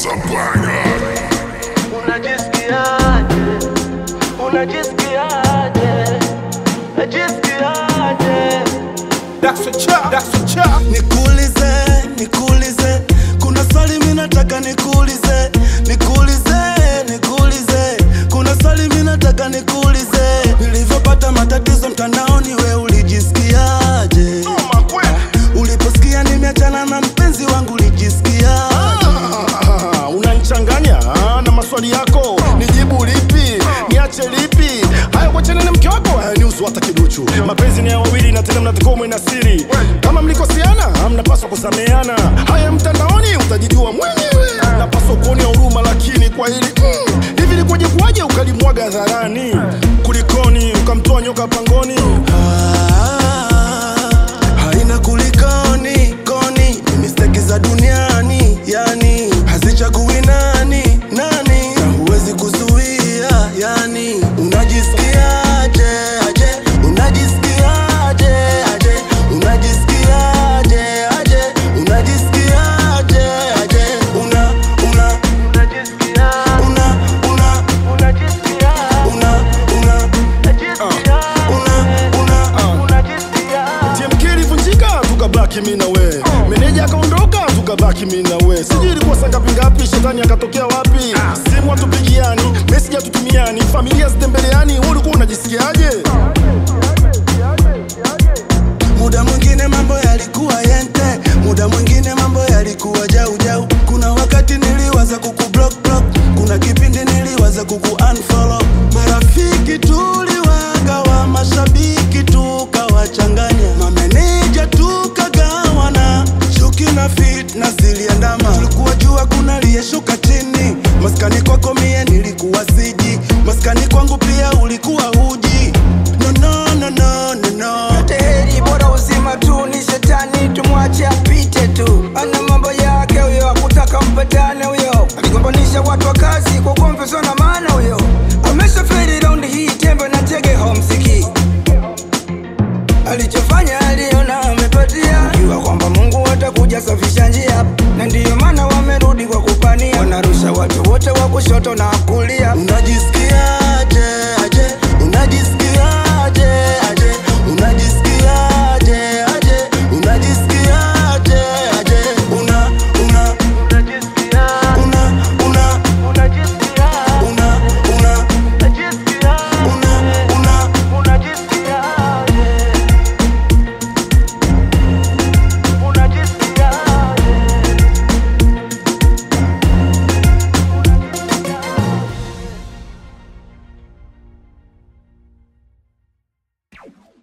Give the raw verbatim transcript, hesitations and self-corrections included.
was a banger. Unajisikiaje? Unajisikiaje? Unajisikiaje? That's a chop, that's a chop. Nikuulize, nikuulize, kuna swali mimi nataka nikuulize, nikuulize, nikuulize, kuna swali mimi nataka nikuulize. Nilivyopata matatizo mtandaoni we ulijisikiaje? Noma kweli. Uliposikia nimeachana na mpenzi wangu ulijisikiaje? Ah, unanichanganya na maswali yako. Nijibu lipi? Niache lipi? Haya kuachana na mke wako hayanihusu hata kiduchu. Mapenzi ni ya wawili na tena mnatakiwa mwe na siri. Kama mlikosiana, mnapaswa kusameheana. Haya mtandaoni utajijua mwenyewe. Napaswa kuonea huruma lakini kwa hili mm, hivi likoje kuaje ukalimwaga hadharani? Kulikoni ukamtoa nyoka pangoni? Ah, haina kulikoni, koni, ni mistake za duniani, yani hazichagui nani, nani, na huwezi kuzuia, yani unajisikiaje, aje, unajisikiaje, aje, unajisikiaje, aje, unajisikiaje, aje, una, una, Unajisikiaje? una, una, Unajisikiaje? una, una, una, una, Unajisikiaje? T M K ilivunjika tukabaki mimi na wewe. Meneja akaondoka tukabaki mimi na wewe. Sijui ilikuwa saa ngapi ngapi, shetani akatokea wapi? Simu hatupigiani, message hatutumiani, familia zitembeleani.